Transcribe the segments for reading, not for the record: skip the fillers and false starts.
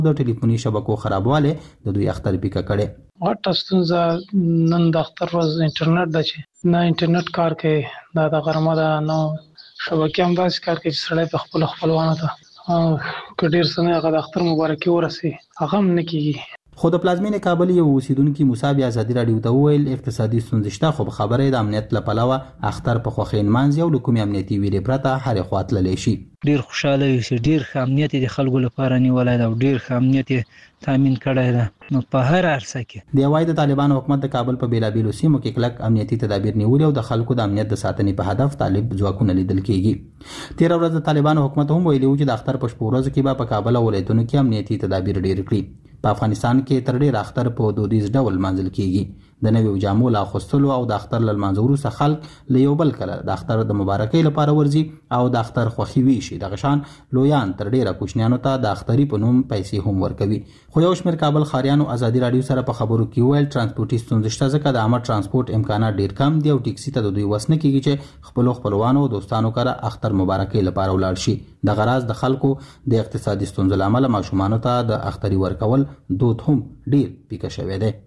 د ټلیفوني شبکو خرابواله د دوی اختر پیکه کړي. غټه ستونزه نن د اختر ورځ انټرنیټ د چې نه انټرنیټ کار کوي، دا د غرمه ده نو شبکې هم داسې کار کوي چې سړی په خپلوانو ته که ډېر څه نه هغه د اختر مبارکي ورسي هغه هم نه کېږي. خو د پلازمینې کابل یو اوسیدونکي موسی بیا ازادي راډیو ته وویل اقتصادي ستونزې شته، خو خبره د امنیت له پلوه اختر په خوښۍ نمانځي او له کومې امنیتي ویرې پرته هرې خوا تللی شي. ډیر خوشاله یو چې ډیر ښه امنیت د خلکو لپاره نیولای دی او ډیر ښه امنیت تامین کړی دی نو په هر عرصه کې. د وای د طالبانو حکومت د کابل په بیلابیلو سیمو کې کلک امنیتي تدابیر نیولي او د خلکو د امنیت د ساتنې په هدف طالب ځواکونه لیدل کېږي. تیر ورځ د طالبانو حکومت هم ویلي و چې د اختر په شپه ورځ کې به په کابل او ولایتونو کې امنیتي تدابیر ډیر کړي. په افغانستان کې تر ډیر اختر په دودیز ډول منځل کېږي. د نویو جامو لا اخیستلو او د اختر له لمانځه وروسته خلک له یو بل کله د اختر د مبارکۍ لپاره ورځي او د اختر خوښي ویشي. دغه شان لویان تر ډیره کوچنیانو ته د اختري په نوم پیسې هم ورکوي. خو یو شمېر کابل ښاریانو ازادي راډیو سره په خبرو کې ویل ترانسپورتي ستونزې شته ځکه د عامه ترانسپورت امکانات ډیر کم دي او ټیکسي ته د دوی وس نه کېږي چې خپلوانو او دوستانو کره اختر مبارکۍ لپاره ولاړ شي. د غراض د خلکو د اقتصادي ستونزو له امله ماشومانو ته د اختري ورکول دود هم ډیر پیکه شوی دی.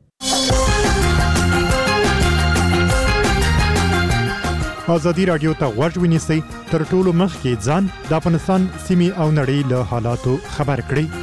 ازادي راډیو ته غوږ ونیسئ تر ټولو مخکې ځان د افغانستان سیمې او نړۍ له حالاتو خبر کړئ.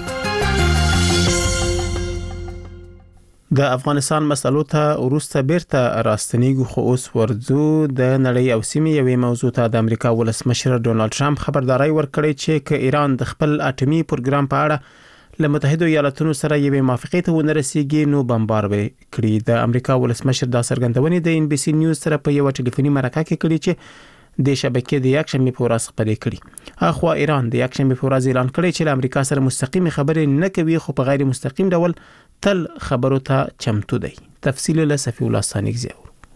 د افغانستان مسلو ته وروسته بیرته راستنیږو، خو اوس ورځو د نړۍ او سیمې یوې موضوع ته د امریکا ولسمشر ډونالد ټرمپ خبرداري ورکړې چې که ایران د خپل اټومي پروګرام په اړه له متحده ایالاتونو سره یوې موافقې ته ونه رسیږي نو بمبار به کړي. د امریکا ولسمشر دا څرګندونې د ان بي سي نیوز سره په یو ټلیفوني مرکه کې کړي چې د شبکې د یکشنبه په ورځ خبرې کړي. اخوا ایران د یکشنبه په ورځ اعلان کړی چې له امریکا سره مستقیم خبرې نه کوي خو په غیر مستقیم ډول تل خبرو ته چمتو دی. تفصیل له صفی الله ثانیزیو.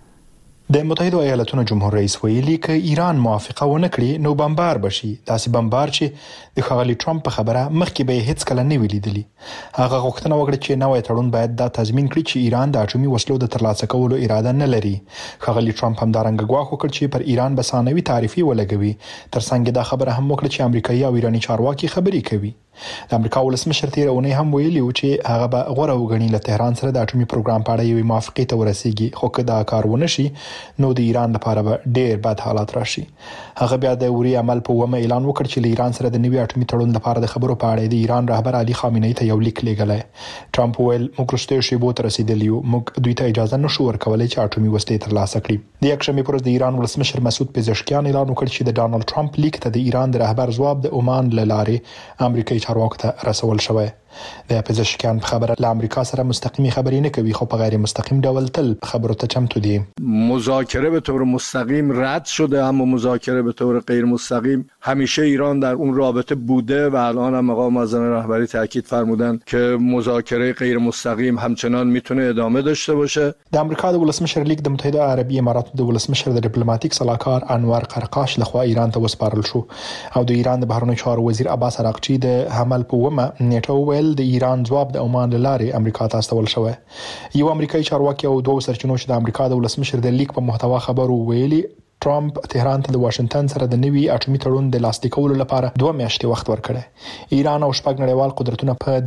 د متحده ایالاتونو جمهور رئیس ویلي که ایران موافقه ونه کړي نو بمبار بشي. داسې بمبار چې د ښاغلي ټرمپ په خبره مخکې به هیڅ کله نه ویلیدلی. هغه غوښتنه وکړه چې نوی تړون باید دا تضمین کړي چې ایران د اټومي وسلو د ترلاسه کولو اراده نه لري. ښاغلي ټرمپ همدارنګه ګواښ وکړ چې پر ایران به ثانوي تعرفې ولګوي. ترڅنګ دا خبره هم وکړه چې امریکایي او ایراني چارواکي خبرې کوي. د امریکا ولسمشر تیر اونۍ هم ویلي و چې هغه به غوړه وګڼي له تهران سره د اټومي پروګرام په اړه یوې موافقې ته ورسیږي، خو که دا کار ونه شي نو د ایران لپاره به ډیر بد حالات راشي. هغه بیا د اوري عمل په ومه اعلان وکړ چې له ایران سره د نوي اټومي تړون لپاره د خبرو په اړه د ایران رهبر علي خامنه‌ای ته یو لیک لیږلی. ټرمپ ویل موږ وروستیو شیبو ته رسیدلی یو، موږ دوی ته اجازه نشو ورکولی چې اټومي وسلې ترلاسه کړي. د یکشنبه پر ورځ د ایران ولسمشر مسعود پزشکیان اعلان وکړ چې د ډانلډ ټرمپ لیک ته د ایران د رهبر ځواب د عمان له لارې امریکایي چارواکو ته رسول شوی. د پزشکیان په خبره له امریکا سره مستقیمی خبرې نه کوي خو په غیر مستقیم ډول تل خبرو ته چمتو دي. مذاکره به طور مستقیم رد شده اما مذاکره به طور غیر مستقیم همیشه ایران در اون رابطه بوده و الان هم آقا معظم رهبری تاکید فرمودن که مذاکره غیر مستقیم همچنان میتونه ادامه داشته باشه. د امریکا د ولسمشر لیک د متحده عربی اماراتو د ولسمشر د ډیپلوماټیک صلاحکار انور قرقاش لخوا ایران ته وسپارل شو او د ایران د بهرنیو چارو وزیر عباس عراقچی د حمل په ومه نیټو ویل د ایران ځواب د عمان لارې امریکا ته استول شوی. یو امریکایي چارواکي او دوه سرچینو چې د امریکا د ولسمشر د لیک په محتوا خبرو ویلي ټرمپ تهران ته د واشنگټن سره د نوي اټومي تړون د لاسلیک کولو لپاره 2 میاشتې وخت ورکړی. ایران او شپږ نړیوال قدرتونه په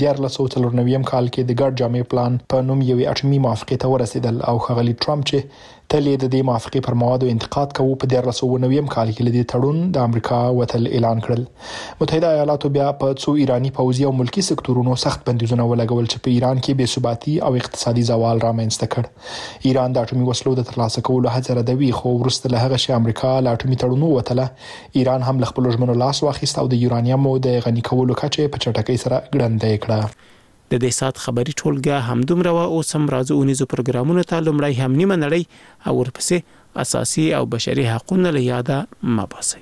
1949 کال کې د ګډ جامع پلان په نوم یوې اټومي موافقې ته ورسېدل او ښاغلي ټرمپ چې تل د دې موافقې پر موادو انتقاد کوي په 1990 کال کې لدی تړون د امریکا وتل اعلان کړل. متحده ایالاتو بیا په څو ایرانی پوځي او ملکی سکتورونو سخت بندیزونه ولګول چې په ایران کې بې ثباتی او اقتصادي زوال رامنځته کړ. ایران د اټومي وسلو د ترلاسه کولو هڅه ردوي خو وروسته له هغه چې امریکا له اټومي تړون وتله ایران هم له خپل ژمنو لاس واخیست او د یورانیم د غني کولو کچه په چټکۍ سره ګړندۍ کړه. د دې سات خبري ټولګه همدومره و او سم راځو اونیزو پروګرامونو ته لمړی هم نیمه نړۍ او ورپسې اساسي او بشري حقوقونه له یاده مباسي.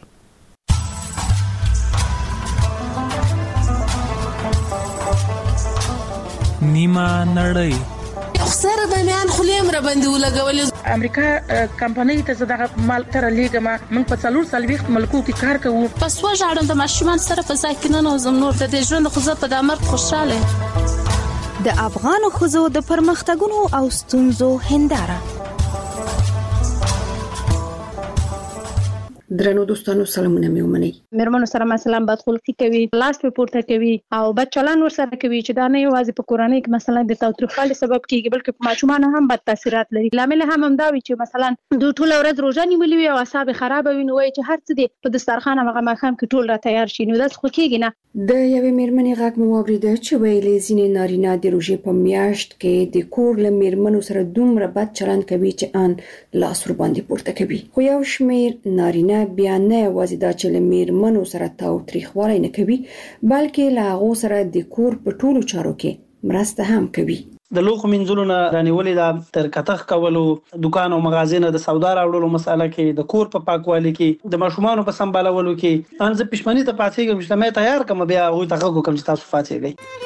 نیمه نړۍ خسر د میان خلیم را باندې ولګول. امریکا کمپنۍ ته زړه مال تر لیګما موږ په 440 ملکو کې کار کوو. پس وژاړم د ماشومان سره په ځای نه نوزم نور د دې ژوند خو زه په دامر خوشاله. د افغان ښځو د پرمختګونو او ستونزو هنداره. درنو دوستانو سلامونه مې ومنئ. مېرمنو سره مثلا بدخلقي کوي، لاس په پورته کوي او بد چلند ورسره کوي چې دا نه یوازې په کورنۍ کې مثلا د تاوتریخوالي سبب کیږي بلکې په ماشومانو هم بد تاثیرات لري. لامل هم دا وي چې مثلا دوی ټول ورځ روزه نیولې وي او اعصاب خراب وي، نو وایي چې هر څه دې په دسترخوان هغه ماښام کې ټول را تیار شي، نو داسې خو کیږي نه. د یوې مېرمنې غږ مو واورېده چې ویلې ځینې نارینه د روژې په میاشت کې د کور له مېرمنو سره دومره بد چلند کوي چې ان لاس ور باندې پورته کوي. خو یو شمېر نارینه بیا نه یوازې دا چې له مېرمنو سره تاوتریخوالی نه کوي بلکې له هغو سره د کور په ټولو چارو کې مرسته هم کوي. د لوښو مینځلو نه رانیولې دا تر کتغ کولو، دکان او مغازې نه د سودا راوړلو مساله کې، د کور په پاکوالي کې، د ماشومانو په سمبالولو کې، ان زه پښمنۍ ته پاتېږم چې مې تیار کړم بیا هغوی ته غږ وکړم چې تاسو پاتېږئ.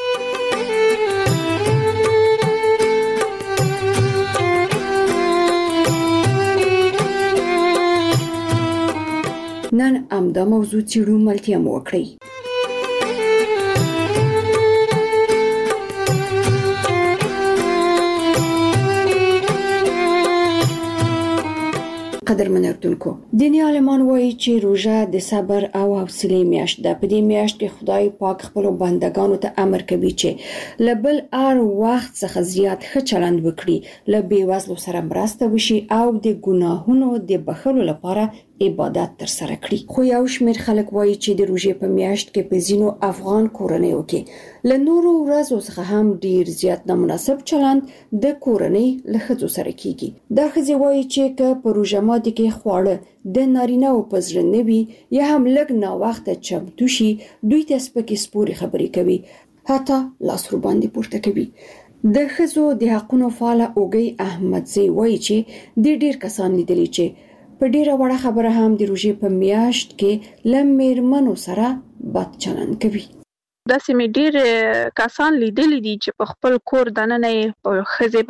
نن همدا موضوع څېړو، ملتیا مو وکړئ. قدرمن اردوونکو، دیني عالمان وایي چې روژه د صبر او حوصلې میاشت ده. په دې میاشت کې خدای پاک خپلو بندګانو ته امر کوي چې له بل هر وخت څخه زیات ښه چلند وکړي، له بېوزلو سره مرسته وشي او د ګناهونو د بخښلو لپاره عبادت تر سره کړي. خو یو شمېر خلک وایي چې د روژې په میاشت کې په ځینو افغان کورنیو کې له نورو ورځو څخه هم ډیر زیات نامناسب چلند د کورنۍ له ښځو سره کیږي. دا ښځې وایي چې که په روژه ماتي کې خواړه د نارینه‌و په زړه نه وي یا هم لږ ناوخته چمتو شي، دوی ته سپکې سپورې خبرې کوي، حتی لاس ور باندې پورته کوي. د ښځو د حقونو فعاله اوږۍ احمدزی وایي چې د ډیر کسان لیدلي چې په ډیره وړه خبره هم د روژې په میاشت کې له مېرمنو سره بد چلند کوي. داسې مې ډېر کسان لیدلي دي چې په خپل کور دننه یې په ښځې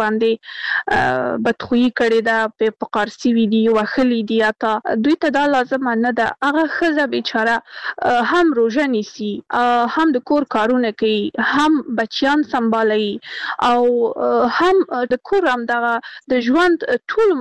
باندې بدخویي کړې ده، په قارسي وي دي، وهلي دي، حتی دوی ته دا لازمه نه ده. هغه ښځه بیچاره هم روژه نیسي، هم د کور کارونه کوي، هم بچیان سنبالوي او هم د کور همدغه د ژوند ټول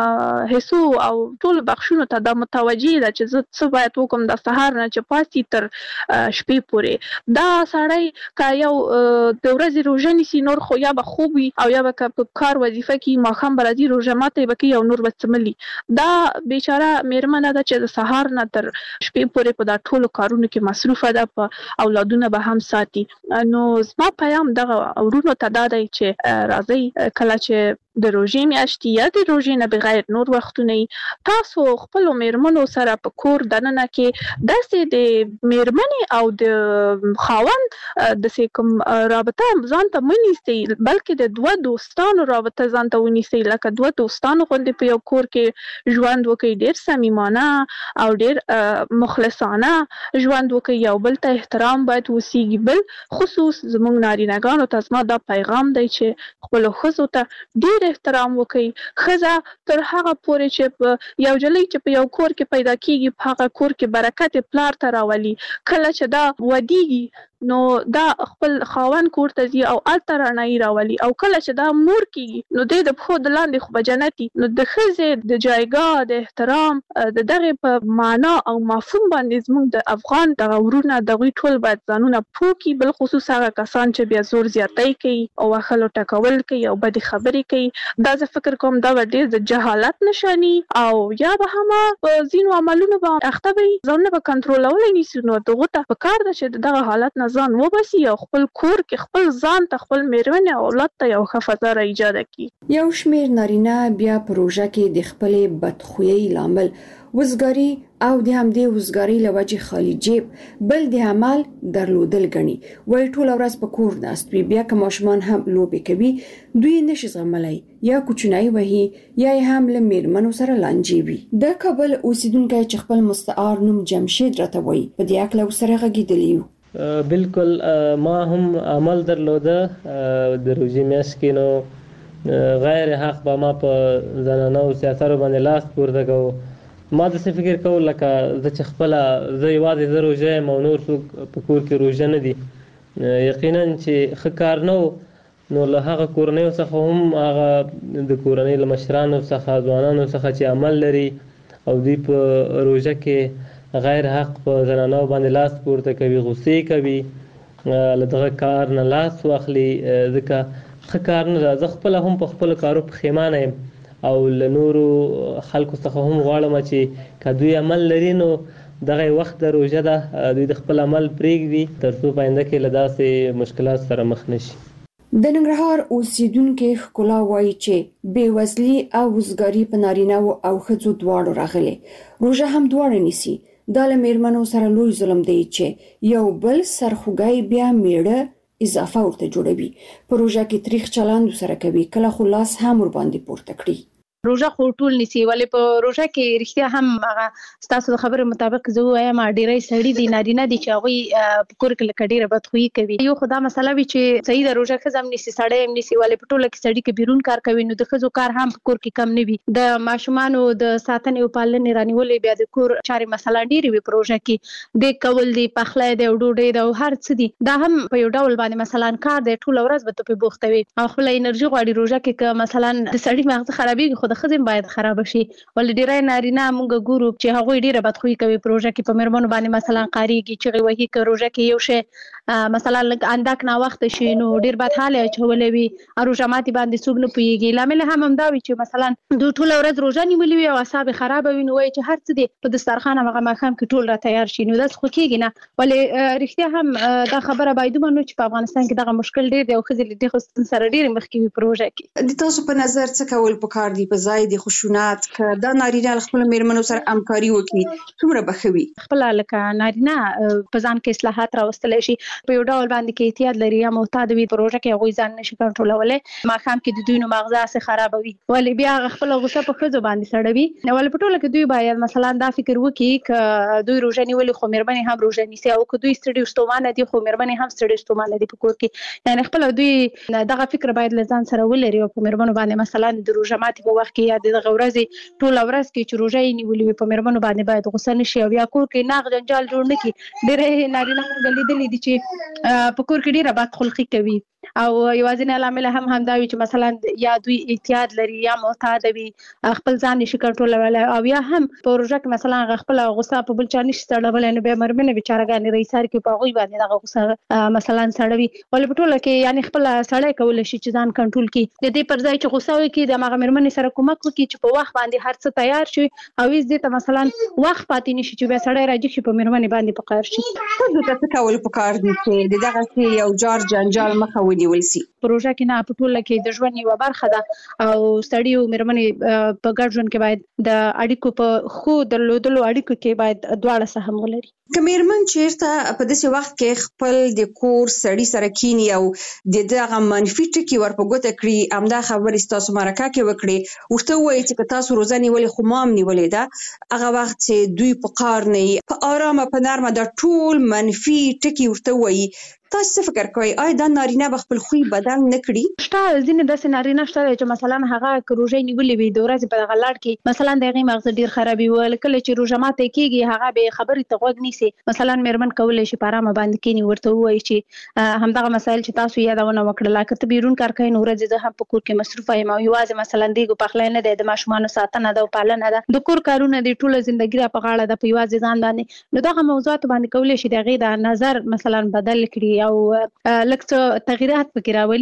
حصو او ټول بخشونو ته دا متوجه ده چې زه څه باید وکړم د سهار نه چې پاسي تر شپې پورې. دا سړی که یو د ورځې روژه نیسي نور خو یا به خوب وي او یا به په کار وظیفه کې ماښام به راځي روژه ماتی به کوي او نور به څملي. دا بیچاره مېرمنه ده چې د سهار نه تر شپې پورې په دا ټولو کارونو کې مصروفه ده، په اولادونه به هم ساتي. نو زما پیام دغه ورونو ته دا دی چې راځئ کله چې د روژې میاشتې یا د روژې نه بغیر نور وختونه تاسو خپلو مېرمنو سره په کور دننه کې داسې د مېرمنې او د خاوند داسې کوم رابطه ځان ته مه نیسئ، بلکې د دوه دوستانو رابطه ځان ته ونیسئ، لکه دوه دوستانو غوندې په یو کور کې ژوند وکړئ، ډېر صمیمانه او ډېر مخلصانه ژوند وکړئ، یو بل ته احترام باید وسیږي. بل خصوص زموږ نارینه‌ګانو ته زما دا پیغام دی چې خپلو ښځو ته ډېر احترام وکړئ. ښځه تر هغه پورې چې په یو جلۍ چې په یو کور کې پیدا کیږي په هغه کور کې برکت پلار ته راولي. کله چې دا ودیږي نو دا خپل خاوند کور ته ځي او هلته رڼایي راولي، او کله چې دا مور کیږي نو دی د پښو د لاندې خو به جنت وي. نو د ښځې د جایګاه د احترام د دغې په معنا او مفهوم باندې زموږ د افغان دغه ورونه دغوی ټول باید ځانونه پوه کړي، بالخصوص هغه کسان چې بیا زور زیاتی کوي او وهلو ټکول کوي او بدې خبرې کوي. دا زه فکر کوم دا به ډېر د جهالت نشاني او یا به هم په ځینو عملونو به اخته وي، ځانونه به کنټرولولی نیسي. نو دغو ته پکار ده چې دغه حالت نه ځان وباسي او خپل کور کې خپل ځان ته خپل مېرمنې او اولاد ته یو ښه فضا را ایجاده کړي. یو شمېر نارینه بیا په روژه کې د خپلې بدخویۍ لامل وزګاري او د همدې وزګارۍ له وجې خالي جیب بل د عمل درلودل ګڼي. وایي ټوله ورځ په کور ناست وي، بیا که ماشومان هم لوبې کوي دوی نشي زغملی، یا کوچنی وهي یا یې هم له مېرمنو سره لانجې وي. د کابل اوسیدونکی چې خپل مستعار نوم جمشید راته وایي په دې هکله ورسره غږېدلی یو. بالکل ما هم عمل درلوده د روژې میاشت کې، نو غیر حق به ما په زنانو سیاسرو باندې لاس پورته کوو. ما داسې فکر کول لکه زه چې خپله زه یوازې زه روژه یم او نور څوک په کور کې روژه نه دي. یقینا چې ښه کار نه و، نو له هغه کورنیو څخه هم هغه د کورنۍ له مشرانو څخه ځوانانو څخه چې عمل لري او دوی په روژه کې غیر حق په زنانو باندې لاس پورته کوي، غصې کوي، له دغه کار نه لاس واخلي، ځکه ښه کار نه ده. زه خپله هم په خپلو کارو پښیمانه یم او له نورو خلکو څخه هم غواړم چې که دوی عمل لري نو دغه وخت د روژه ده، دوی د خپل عمل پرېږدي تر څو په آینده کې له داسې مشکلات سره مخ نشي. د ننګرهار اوسیدونکو ښکلا وایي چې بېوزلي او وزګاري په نارینه او ښځو دواړو راغلي. روژه هم دواړه نیسي. دا له میرمنو سره لوی ظلم دی چې یو بل سرخوږی بیا میړه اضافه ورته جوړوي. په روژه کې تریخ چلند سره کوي، کله خو لاس هم ور باندې پورته کړي. روژه خو ټول نیسي، ولې په روژه کې رښتیا هم هغه ستاسو د خبرې مطابق زه وایم ډېری سړي دي نارینه دي چې هغوی په کور کې لکه ډېره بدخویي کوي. یو خو دا مسله وي چې صحیح د روژه ښځه هم نیسي سړی هم نیسي، ولې په ټوله کې سړي کې بیرون کار کوي نو د ښځو کار هم په کور کې کم نه وي. د ماشومانو د ساتنې او پالنې رانیولې بیا د کور چارې مثلا ډېرې وي په روژه کې، د کول دي، پخلی دی او ډوډۍ ده او هر څه دي، دا هم په یو ډول باندې مثلا کار دی، ټوله ورځ به ته پرې بوخته وي او خپله انرژي غواړي. روژه کې که مثلا د سړي مغزه خرابېږي خو د ښځې باید خراب شي، ولې ډېری نارینه موږ ګورو چې هغوی ډېره بدخویي کوي په روژه کې، په میرمنو باندې مثلا قاریږي، چغې وهي. که روژه کې یو شی مثلا لږ اندک ناوخته شي نو ډېر بدحاله اچولی وي، روژه ماتي باندې څوک نه پوهېږي. لامل هم همدا وي چې مثلا دوی ټوله ورځ روژه نیولې وي او اعصاب یې خرابه وي، نو وایي چې هر څه دی په دسترخوان همغه ماښام کې ټول را تیار شي، نو داسې خو کېږي نه. ولې رښتیا هم دا خبره باید ومنو چې په افغانستان کې دغه مشکل ډېر دی او ښځې له دې ستونزې سره ډېرې مخکې وي په روژه کې. د تاسو په نظر څه کول پکار دي په ځای د خشونت که دا نارینه له خپلو میرمنو سره همکاري وکړي څومره به ښه وي؟ خپله لکه نارینه په ځان کې اصلاحات راوستلی شي، په یو ډول باندې کې احتیاط لري یا محتاط وي، په روژه کې هغوی ځان نشي کنټرولولی، ماښام کې د دوی نو مغزه هسې خرابوي، ولې بیا هغه خپله غوسه په ښځو باندې سړوي. ولې په ټوله کې دوی باید مثلا دا فکر وکړي که دوی روژه نیولې خو میرمنې هم روژه نیسي، او که دوی ستړي ستومانه دي خو میرمنې هم ستړي ستومانه دي په کور کې، یعنې خپله دوی دغه فکر باید له ځان سره ولري او په میرمنو باندې مثلا د روژه ماتي په وخت کې یا د دغه ورځې ټوله ورځ کې چې روژه یې نیولې وي په میرمنو باندې باید غوسه نه شي او یا کور کې ناغ جنجال جوړ نه کړي. ډېری نارینه موږ لیدلي دي چې په کور کې ډېره بدخلقي کوي او یوازینی لامل هم همدا وي چې مثلا یا دوی احتیاط لري یا محتاط وي، خپل ځان نشي کنټرولولی، او یا هم په روژه کې مثلا خپله غوسه په بل چا نشي سړولی، نو بیا میرمنې بیچارهګانې رئیسار کې په هغوی باندې دغه غوسه مثلا سړوي. ولې په ټوله کې یعنې خپله سړی کولی شي چې ځان کنټرول کړي، د دې پر ځای چې غوسه وکړي د هماغه میرمنې سره کومک وکړي چې په وخت باندې هر څه تیار شي او هېڅ دې ته مثلا وخت پاتې نشي چې بیا سړی راجګ شي په میرمنې باندې په قهر شي. ښځو ته څه کول پکار دي چې د دغسې یو جار جنجال مخه ونیول سي؟ په روژه کې نه، په ټوله کې د ژوند یوه برخه ده او سړي او میرمنې په ګډ ژوند کې باید د اړیکو په ښو درلودلو اړیکو کې باید دواړه سهم ولري. که میرمن چیرته په داسې وخت کې خپل د کور سړي سره کینی او د دغه منفي ټکي ور په ګوته کړي، همدا خبرې ستاسو مرکه کې وکړي، ورته ووایي چې که تاسو روژه نیولې خو ما هم نیولې ده، هغه وخت چې دوی په قهر نه وي، په ارامه په نرمه دا ټول منفي ټکي ورته ووایي، تاسو څه فکر کوئ آیا دا نارینه به خپل خوی بدل نه کړي؟ شته ځینې داسې نارینه شته چې مثلا هغه که روژه نیولې وي د ورځې په دغه لړ کې مثلا د هغې مغزه ډېر خرابي وي، کله چې روژه ماتی کېږي هغه بې خبرې ته غوږ نیسي. مثلا میرمن کولی شي په ارامه باندې کښېني، ورته ووایي چې همدغه مسایل چې تاسو یادونه وکړله، که ته بیرون کار کوې نو ورځې زه هم په کور کې مصروفه یم او یوازې مثلا دیګو پخلی نه دی، د ماشومانو ساتنه ده او پالنه ده، د کور کارونه دي، ټوله زندګي را په غاړه ده په یوازې ځان باندې، نو دغه موضوعاتو باندې کولی شي د هغې د نظر مثلا بدل کړي او لږ څه تغییرات پکې راولي.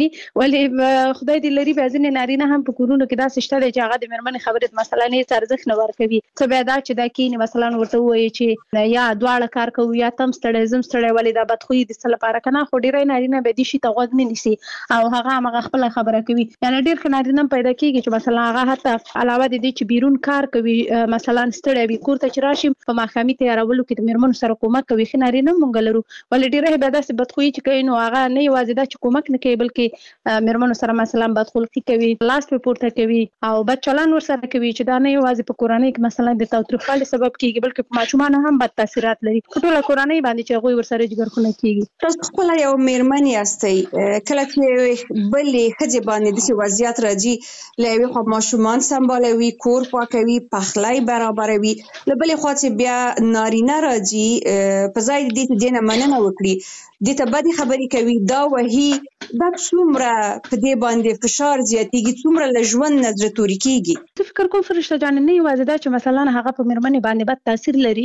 ولې خدای دې لري بیا ځینې نارینه هم په کورونو کې داسې شته دی چې هغه د میرمنې خبرې ته مثلا هېڅ ارزښت نه ورکوي، څه بیا دا چې دا کښېني مثلا ورته ووایي چې یا دواړه کار کوو یا ته هم ستړی زه هم ستړی، ولې دا بدخویي د څه لپاره که نه، خو ډېری نارینه بیا دې شي ته غوږ نه نیسي او هغه همغه خپله خبره کوي. یعنې ډېر ښه نارینه هم پیدا کېږي چې مثلا هغه حتی علاوه د دې چې بیرون کار کوي مثلا ستړی وي، کور ته چې راشي په ماښامي تیارولو کې د میرمنو سره کومک کوي، ښه نارینه هم موږ لرو، ولې ډېری بیا داسې بدخویي چې کوي نو هغه نه یوازې دا چې کومک نه کوي بلکې میرمنو سره مثلا بدخلقي کوي، لاس پرې پورته کوي او بد چلند ورسره کوي چې دا نه یوازې په کورنۍ کې مثلا د تاوتریخوالي سبب کېږي بلکې په ماشومانو هم بد تاثیرات لري، په ټوله کورنۍ باندې چې هغوی ورسره جګرخونه کېږي. تاسو خپله یو میرمن یاستئ، کله چې بلې ښځې باندې داسې وضعیت راځي، له یوې خوا ماشومان سمبالوي، کور پاکوي، پخلی برابروي، له بلې خوا چې بیا نارینه راځي په ځای د دې چې دې نه مننه وکړي، دې ته بد خبرې کوي دا وਹੀ دا څومره په دې باندې فشار زیاتېږي څومره له ژوند نه زړه توري کېږي. زه فکر کوم فرشته جان نه یوازې دا چې مثلا هغه په مېرمنې باندې بد تاثیر لري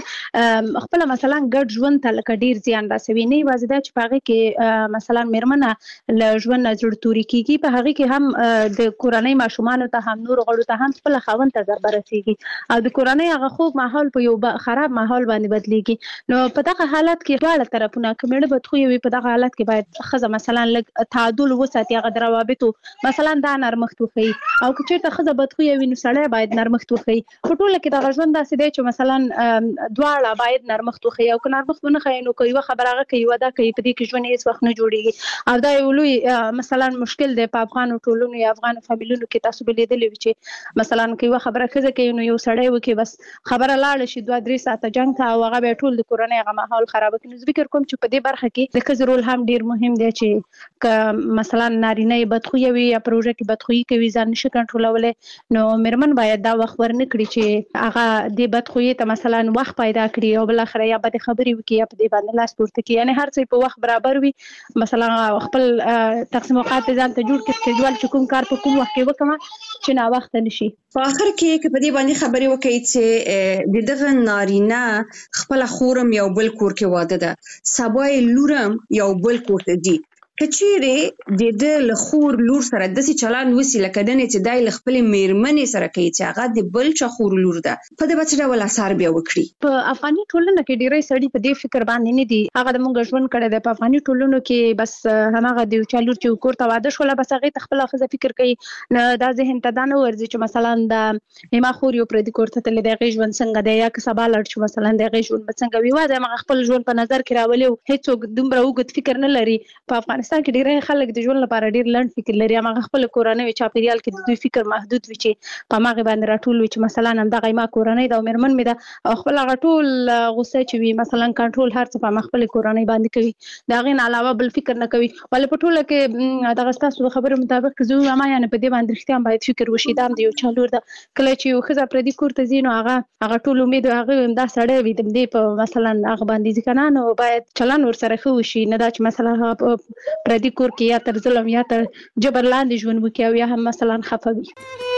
هغه خپل مثلا ګډ ژوند ته لکه ډیر زیان رسوي نه یوازې دا چې په هغه کې مثلا مېرمنه له ژوند نه زړه توري کېږي په هغه کې هم د کورنۍ ماشومانو ته هم نور غړو ته هم خپل خاوند ته ضرر رسېږي او د کورنۍ هغه خوږ ماحول په یو خراب ماحول باندې بدلېږي. نو په دغه حالت کې دواړه طرفونه کمېړه بدخوي وي په دغه حالت کې باید ښځه مثلا لږ تعادل وساتي هغه د روابطو مثلا دا نرمښت وښيي او که چېرته ښځه بدخویه وي نو سړی باید نرمښت وښيي. په ټوله کې دغه ژوند داسې دی چې مثلا دواړه باید نرمښت وښيي او که نرمښت ونه ښیي نو که یوه خبره هغه کوي وده کوي په دې کې ژوند هېڅ وخت نه جوړېږي او دا یو لوی مثلا مشکل دی په افغانو ټولنو یا افغانو فامیلونو کې. تاسو به لیدلی وي چې مثلا که یوه خبره ښځه کوي نو یو سړی وکړي بس خبره لاړه شي 2-3 ساعته جنګ ته او هغه بیا ټول د کورنۍ هغه ماحول خرابه کړي. نو زه فکر کوم چې په دې برخه کې د ښځې رول هم ډېر مهم دی چې که مثلا نارینه یې بدخویه وي یا پروژه کې بدخویي کوي ځان نشي کنټرولولی نو مېرمن باید دا وخت ورنه کړي چې هغه دې بدخویي ته مثلا وخت پیدا کړي او بالاخره یا بدې خبرې وکړي یا په دې باندې لاس پورته کړي یعنې هر څه په وخت برابر وي مثلا خپل تقسیم اوقات ځان ته جوړ کړي سکیجول چې کوم کار په کوم وخت کې وکړم چې ناوخته نشي. په آخر کې که په دې باندې خبرې وکړي چې د دغه نارینه خپل خورم یو بل کور کې واده ده سبا یې لورم یو بل کور ته ځي که چیرې د ده له خور لور سره داسې چلند وسي لکه دنې چې دی له خپلې مېرمنې سره کوي چې هغه د بل چا خور لور ده په ده به څه ډول اثر بیا وکړي. په افغاني ټولنه کې ډېری سړي په دې فکر باندې نه دي هغه د مونږ ژوند کړی دی په افغاني ټولنو کې بس هماغه د یو چا لور چې کور ته واده شوله بس هغې ته خپله ښځه فکر کوي نه دا ذهن ته دا نه ورځي چې مثلا د زما خور یو پردي کور ته تللی دی هغې ژوند څنګه دی یا که سبا لاړ شو مثلا د هغې ژوند به څنګه وي یوازې هماغه خپل ژوند په نظر کې راولي او هېڅوک دومره اوږد فکر نه لري. په افغانستان کې ډېری خلک د ژوند لپاره ډېر لنډ فکر لري هماغه خپل کورنۍ چاپیریال کې د دوی فکر محدود وي چې په هماغې باندې راټول وي چې مثلا همدغه زما کورنۍ ده او مېرمن مې ده او خپل هغه ټول غوسه چې وي مثلا کنټرول هر څه په همه خپلې کورنۍ باندې کوي د هغې نه علاوه بل فکر نه کوي. ولې په ټوله کې دغه ستاسو د خبرو مطابق که زه ووایم یعنې په دې باندې رښتیا هم باید فکر وشي دا هم د یو چا لور ده کله چې یو ښځه پردي کور ته ځي نو هغه ټول امید هغه دا سړی وي د دې په مثلا هغه باندې ځي که نه نو باید چلند ورسره ښه وشي نه دا چې مثلا هغه پردي کور کې یا تر ظلم یا تر جبر لاندې ژوند وکړي او یا هم مثلا خفه وي.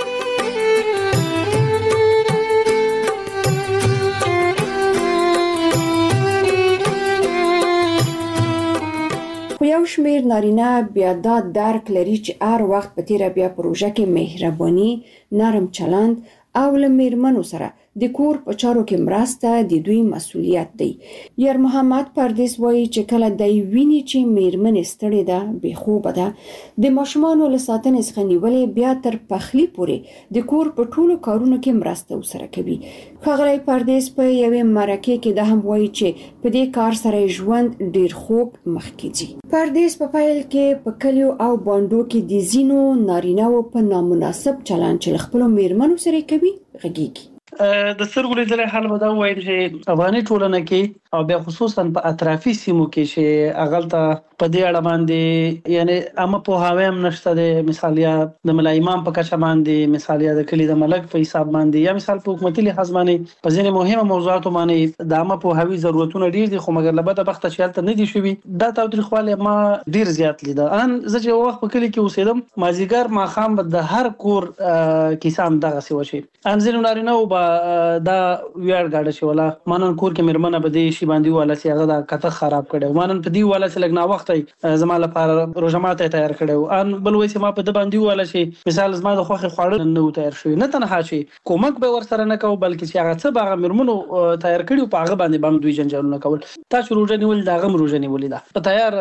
خو یو شمېر نارینه بیا دا درک لري چې هر وخت په تیره بیا پروژه کې مهرباني نرم چلند او له مېرمنو سره د کور په چارو کې مرسته د دوی مسؤلیت دی. یار محمد پردیس وایي چې کله دی ویني چې مېرمنې ستړې ده بې خوبه ده د ماشومانو له ساتنې څخه نیولې بیا تر پخلي پورې د کور په ټولو کارونو کې مرسته ورسره کوي. ښاغلی پردیس په یوې مرکې کې دا هم وایي چې په دې کار سره ژوند ډېر خوږ مخکې ځي. پردیس په پیل کې په کلیو او بانډو کې د ځینو نارینه‌وو په نامناسب چلند چې له خپلو مېرمنو سره کوي غږیږي. د سترګو لیدلی حال به دا ووایم چې افغاني ټولنه کې او بیا خصوصا په اطرافي سیمو کې چې هغلته په دې اړه باندې یعنې عامه پوهاوی هم نشته دی مثال یا د ملا امام په کچه باندې مثال یا د کلي د ملک په حساب باندې یا مثال په حکومتي لحاظ باندې په ځینې مهمه موضوعاتو باندې د عامه پوهاوي ضرورتونه ډېر دي خو مګر له بده بخته چې هلته نه دي شوي دا تاوتریخوالی ما ډېر زیات لیده. زه چې یو وخت په کلي کې اوسېدم مازدیګر ماښام به د هر کور کیسه هم دغسې وشي ځینې نارینه‌وو به دا ویاړ ګاډه چې ولا مانن کور کې مېرمنه به دې شي باندې والا چې هغه دا کته خراب کړی مانن په دې والا چې لږ ناوخته زما لپاره روژه ماته تیار کړی ان بل وایي چې ما په ده باندې والا چې مثال زما د خوښې خواړه نه و تیار شوي نه تنها چې کومک به ورسره نه کوو بلکې چې هغه څه به هغه مېرمنو تیار کړي په هغه باندې به هم دوی جنجالونه کول. تاسو روژه نیول د هغه هم روژه نیولې ده په تیار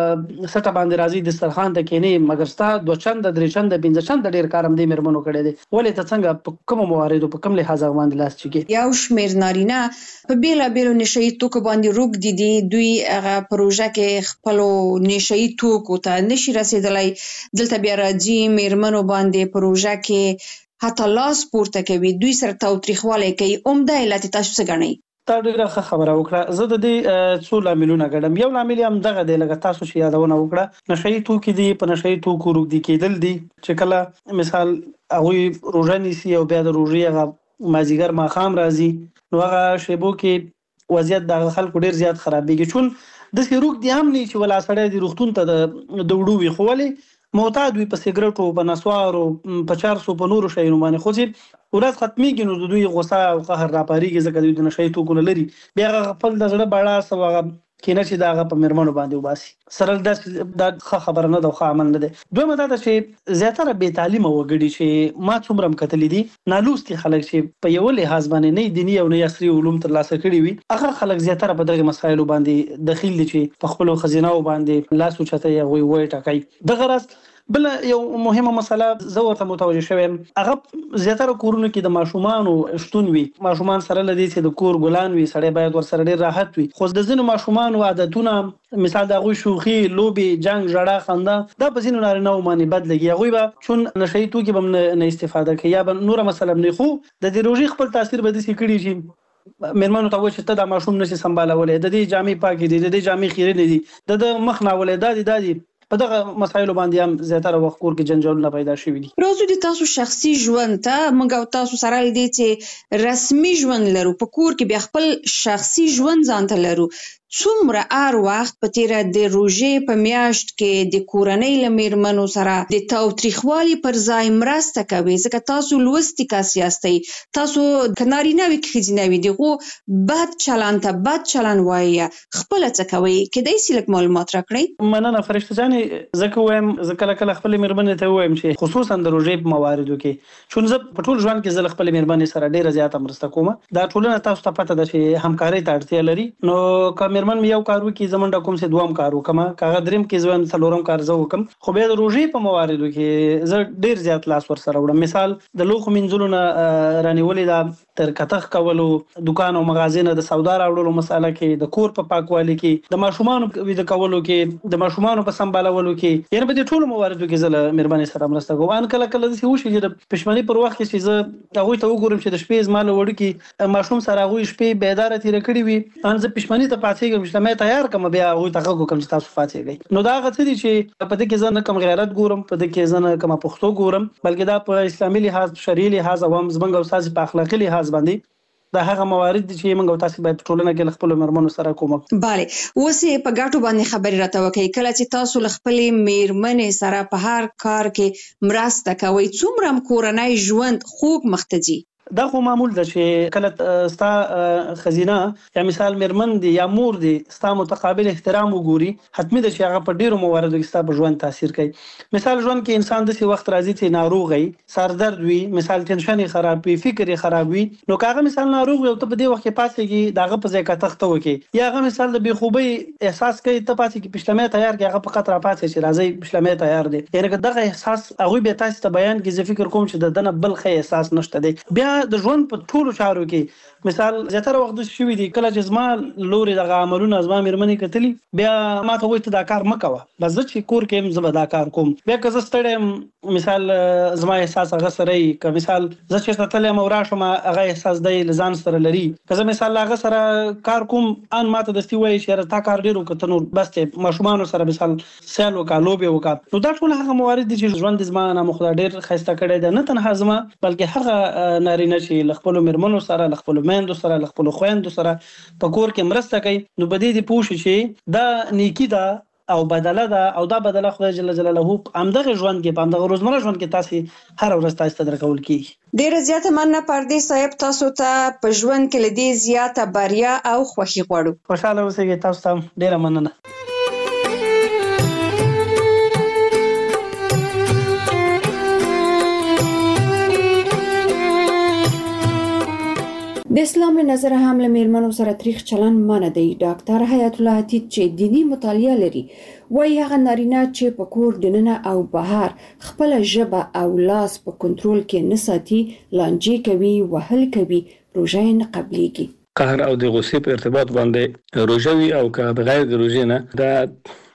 سټه باندې راځي دسترخوان ته کښېنې مګر ستا 2 چنده 3 چنده 5 چنده ډېر کار هم دې مېرمنو کړی دی ولې ته څنګه په کومو مواردو په کوم لحاظ باندې لاس چکې. یو شمېر نارینه په بېلابېلو نشهیي توکو باندې روږدي دي دوی هغه پروژه کې خپلو نشهیي توکو ته نشي رسېدلی دلته بیا راځي مېرمنو باندې پروژه کې حتی لاس پورته کوي دوی سره تاوتریخوالی کوي عمده علت تاسو څه ګڼئ؟ تا ډېره ښه خبره وکړه. زه د دې څو لاملونه ګڼم. یو لامل هم دغه دی لکه تاسو چې یادونه وکړه نشهیي توکي دي په نشهیي توکو روږدي کېدل دي چې کله مثال هغوی روژه نیسي او بیا د روژې هغه مازدیګر ماښام راځي نو هغه شیبو کې وضعیت د خلکو ډېر زیات خرابېږي چون د سیروک دی هم نه چې ولا سړی د روغتون ته د وړو وي خو ولې معتاد وي په سیګریټو په نسوارو په 400 په نورو شیانو باندې خو چې ورځ ختميږي نو د دوی غوسه او قهر راپاریږي ځکه دوی د نشي توکو لري بیا خپل د زړه بړا سوغه کینه چې داغه په مرمنو باندې وباسي سره د خبره نه د خو عمل نه دی دوی مده چې زیاتره بې تعلیمه وګړي چې ما څومره کتلې دي نالوستي خلک چې په یو لحاظ باندې نه دینی او نه عصري علوم ترلاسه کړي وي هغه خلک زیاتره په دغه مسایلو باندې دخیل دي چې په خپل خزینه باندې لاس اوچته وي ټاکي دغه راز بل یو مهمه مسله زه ورته متوجه شوم هغه زیاتره کورونو کې د ماشومان شتون وي ماشومان سره لدی چې د کور ګلان وي سړی باید ور سره ډیر راحت وي خو د ځینو ماشومان عادتونه مثال د غوي شوخي لوبي جنگ جړه خنده دا په ځینو نارینه باندې بد لګي هغه به چون نشي توکي به نه استفاده کوي یا به نور مسله نه خو د دې روزي خپل تاثیر به دي کړی شي مرمنو ته وچ ته د ماشوم نشي سمبالولې د دې جامې پاکي دي د دې جامې خیره نه دي د مخ نه ولې دادي په دغه مسایلو باندې هم زیاتره وخت کور کې جنجالونه پیدا شوي دي روزو د تاسو شخصي ژوند ته موږ او تاسو سره لدی چې رسمي ژوند لرو په کور کې بیا خپل شخصي ژوند ځان ته لرو څومره ار وخت په تیر د روزې په میاشت کې د کورنۍ لمرمنو سره د تاوتریخوالي پر ځای مرسته کوي ځکه تاسو لوستي کس یاستئ تاسو کنارینه وی خځینوي دغه بد چلن وایي خپل څه کوي کدی سلک معلومات راکړئ مننه فرشته جان زکه وایم زکه کله خپل مرمنه ته وایم چې خصوصا د روزې په مواردو کې چون زه په ټول ژوند کې زل خپل مرمنه سره ډیره زیاته مرسته کوم دا ټولنه تاسو ته پته ده چې همکاري ته اړتیا لري نو مرمن یو کارو کې زمونږ کوم څه دوام کارو کما کاغه دریم کې ځوان څلورم کار زو وکم خو به د روزي په مواردو کې زه ډیر زیات لاس ور سره وړم مثال د لوخ منځلو نه رانیولې دا تر کتخ کولو دکان او مغازینه د سودا راوړلو مساله کې د کور په پاکوالي کې د ماشومان د کولو کې د ماشومان په سمبالولو کې یعنی په دې ټولو مواردو کې زله مهرباني سره مرسته کوم ان کله کله د وشي د پښمنۍ پر وخت کې چې زه هغه ته وګورم چې د شپې زماله وړ کې ماشوم سره هغه شپې بیدار تیر کړی وي ان زه پښمنۍ ته پاتېږم چې مې تیار کوم بیا هغه ته کوم چې تاسو پاتېږئ نو دا غته دي چې په دې کې زه نه کوم غیرت ګورم په دې کې زه نه کوم پښتو ګورم بلکې دا په اسلامي لحاظ شرعي لحاظ او زمنګ او ساز په اخلاقي لحاظ باندې دا هغه موارد چې موږ تاسو باید ټولنه کې خپل مرمنو سره کوم. bale اوسې په ګټو باندې خبرې راته وکړئ کله چې تاسو خپل مرمنې سره په هر کار کې مرسته کوئ څومره کورنۍ ژوند خوږ مختجي دا خو معمول ده چې کله ستا خزینه یا مثال مرمن دي یا مور دي ستا متقابل احترام وګوري حتمی ده چې هغه په ډیرو مواردو کې ستا په ژوند تاثیر کوي مثال ژوند کې انسان د څه وخت راځي چې ناروغي سردرد وي مثال ټینشن خراب وي فکر خراب وي نو کاغه مثال ناروغ یو ته په دې وخت کې پاتېږي داغه په ځای کا تخته وکي یا هغه مثال د بخوبي احساس کوي ته پاتې کې پښلمه تیار کې هغه په خطر پاتې چې راځي پښلمه تیار دي یعنی دغه احساس هغه به تاسو ته بیان کې زه فکر کوم چې دنه بل خې احساس نشته دی بیا د ژوند په ټولو چارو کې مثال زیاتره وخت شوی دی کله چې زما لوري دغه عملونه زما مرمنې کتلی بیا ما ته وایي ته دا کار مکوه بس زه چې کور کې زما دا کار کوم بیا که زه ستړم مثال زما احساس هغه سره که مثال زه چې تلم او راشم هغه احساس دی لزان سره لري که زه مثال هغه سره کار کوم ان ما ته دستي وایي چې تا کار ډیرو کته نور بس ته ماشومان سره مثال سیل وکالو به وکا نو دا ټول هغه موارد دي چې ژوند زما نه مخدا ډیر خسته کړي ده نه تنها زما بلکې هغه نارینه چې خپل مرمنو سره خپل میندو سره خپل خويندو سره په کور کې مرسته کوي نو بده دي پوښي چې دا نیکی ده او بدله ده او دا بدله خدای جل جلاله همدغه ژوند کې په همدغه روزمره ژوند کې تاسو هر ورځ تاسو درکول کیږي ډیر زیاته مننه پردې صاحب تاسو ته په ژوند کې لدی زیاته بریا او خوښي غواړو خوشاله اوسئ تاسو ته ډیره مننه د اسلام نظر هم له میرمنو سره تاریخ چلن مانه دی ډاکټر حیات الله عتیق چې دینی مطالعه لري وایي هغه نارینه چې په کور دننه او بهر خپل ژبه او لاس په کنټرول کې نه ساتي لانجې کوي وهل کوي روژه نه قبليږي قهر او د غصې په ارتباط باندې روژه وي او که بغیر د روژې نه دا